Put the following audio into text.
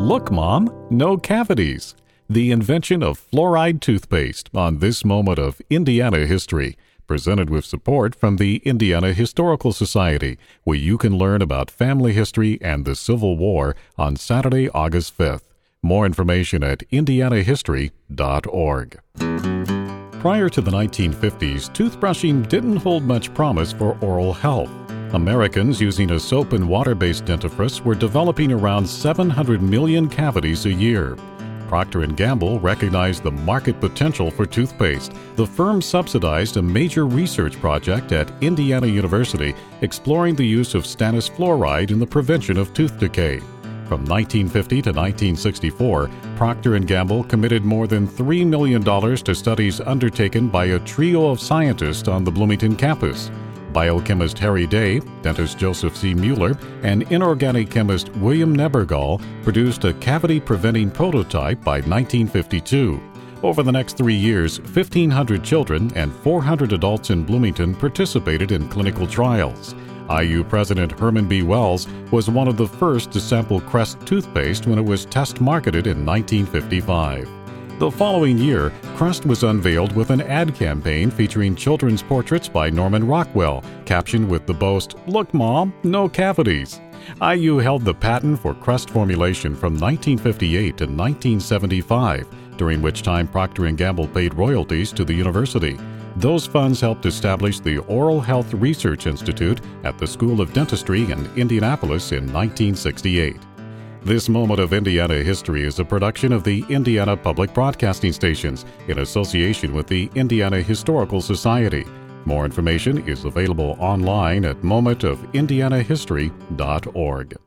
Look, Mom, no cavities. The invention of fluoride toothpaste on this moment of Indiana history. Presented with support from the Indiana Historical Society, where you can learn about family history and the Civil War on Saturday, August 5th. More information at indianahistory.org. Prior to the 1950s, toothbrushing didn't hold much promise for oral health. Americans using a soap and water-based dentifrice were developing around 700 million cavities a year. Procter & Gamble recognized the market potential for toothpaste. The firm subsidized a major research project at Indiana University exploring the use of stannous fluoride in the prevention of tooth decay. From 1950 to 1964, Procter & Gamble committed more than $3 million to studies undertaken by a trio of scientists on the Bloomington campus. Biochemist Harry Day, dentist Joseph C. Mueller, and inorganic chemist William Nebergall produced a cavity-preventing prototype by 1952. Over the next 3 years, 1,500 children and 400 adults in Bloomington participated in clinical trials. IU President Herman B. Wells was one of the first to sample Crest toothpaste when it was test-marketed in 1955. The following year, Crest was unveiled with an ad campaign featuring children's portraits by Norman Rockwell, captioned with the boast, "Look, Mom, no cavities." IU held the patent for Crest formulation from 1958 to 1975, during which time Procter & Gamble paid royalties to the university. Those funds helped establish the Oral Health Research Institute at the School of Dentistry in Indianapolis in 1968. This moment of Indiana history is a production of the Indiana Public Broadcasting Stations in association with the Indiana Historical Society. More information is available online at momentofindianahistory.org.